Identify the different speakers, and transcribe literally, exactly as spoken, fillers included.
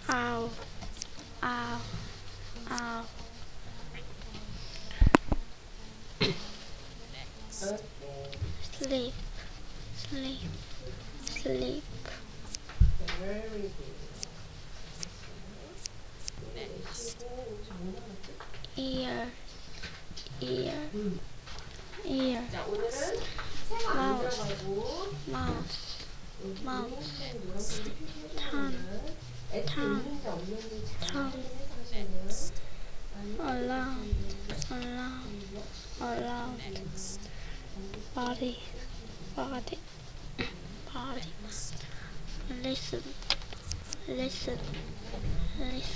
Speaker 1: Ow, ow, ow. Sleep, sleep, sleep.
Speaker 2: Very good.
Speaker 1: Ear, ear, ear.
Speaker 2: 자, 오늘은 새가 안
Speaker 1: Mouse,
Speaker 2: 들어가고
Speaker 1: mouse,
Speaker 2: 여기
Speaker 1: mouse.
Speaker 2: 분홍색으로 노란색으로
Speaker 1: Tongue,
Speaker 2: 표시해주면은 X
Speaker 1: tongue,
Speaker 2: 있는지 없는지 잘
Speaker 1: tongue.
Speaker 2: 확인해서 하시면
Speaker 1: Around, around, around. Body, body, body. Listen, listen, listen.